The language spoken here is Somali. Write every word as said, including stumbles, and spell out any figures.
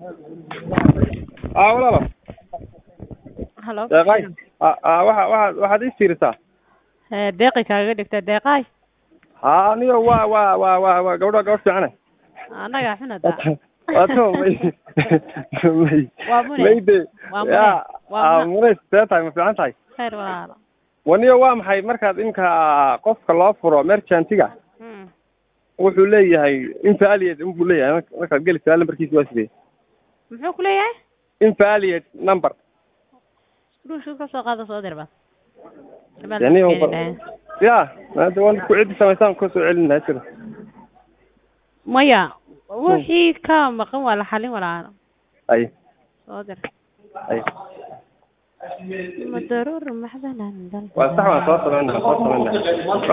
اه ولا لا هلو دقاي اه اه waxa waxa waxaad ii fiirsaa deeqi kaaga dhigta deeqay ها نيو وا وا وا وا وا gabadha gabadh fiican anaga xunada wato may may waa mune mayde waa ya mune waa mune mune tahay ma fiican tahay khayr walaalo waniyo waa maxay markaad inka qofka loo furo merchantiga wuxuu leeyahay invalid inuu leeyahay markaad gelisaa lambarkiisa waa sidee muxuu ku leeyahay invalid number ruushka ka soo qaado soo dirba yani ya hada waan ku cid samaysan ku soo celinaa sida maya wixii ka maqan wala xalin walaalo ay soo dir ay ma daruur maxdanan dal waa sax waan soo sameynaa soo sameynaa